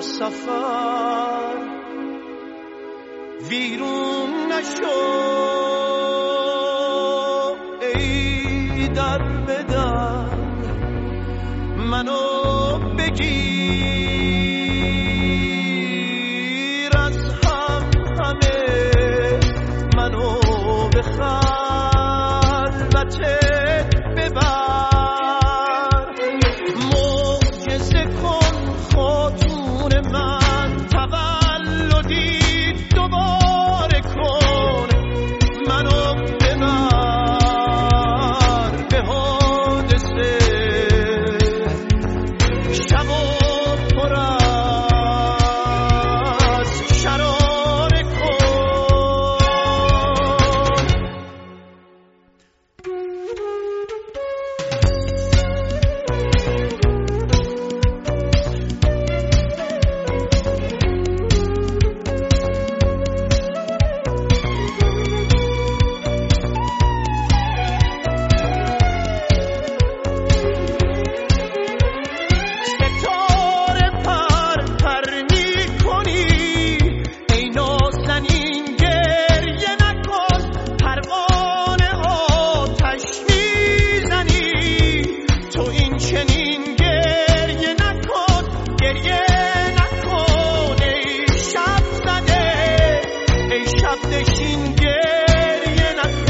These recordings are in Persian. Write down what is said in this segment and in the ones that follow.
سفر ویرون نشو ای در به در منو بگیر از همه منو به خلوتت ببر معجزه کن خاتون من تولدی دوباره کن منو ببر به حادثه شب و پر از شراره کن ستاره پر پر می‌کنی ای نازنین گریه نکن پروانه آتش میزنی تو این چنین گریه نکن ای شب زده ای شب نشین گریه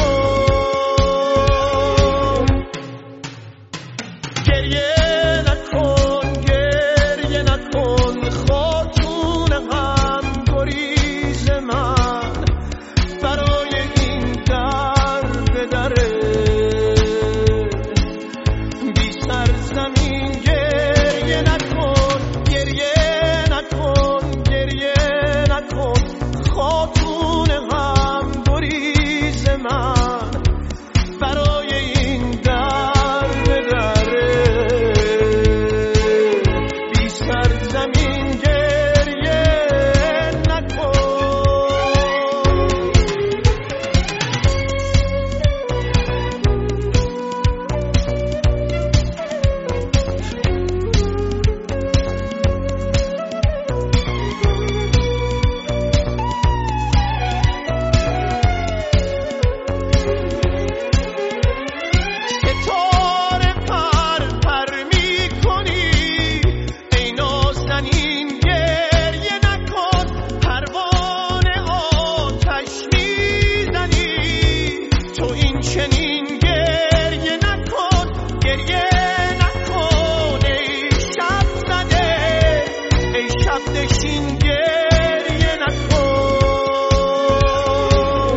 نکن گریه نکن خاتون هم گریز من برای این در به دره بی سرزمین گریه نکن خاتون هم گریز من برای این در به دره بی سرزمین گریه نکن ستاره پر پر می‌کنی ای نازنین گریه نکن پروانه آتش میزنی تو این چنین گریه نکن ای شب زده ای شب نشین گریه نکن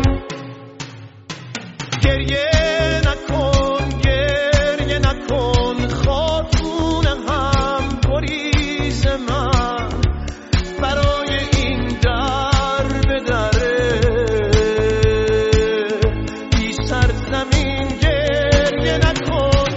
گریه نکن خاتون هم گریز من برای این در به دره بی سرزمین گریه نکن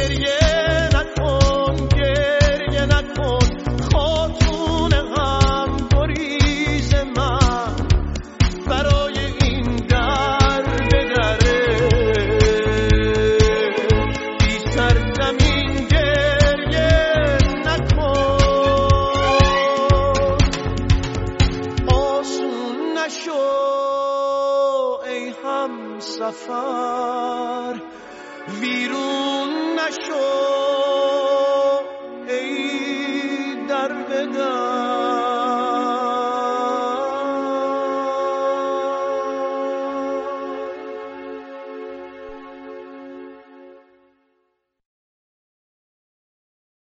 خاتون هم گریز من برای این در به دره بی سرزمین گریه نکن آسون نشو ای هم سفر ویرون نشو ای در به در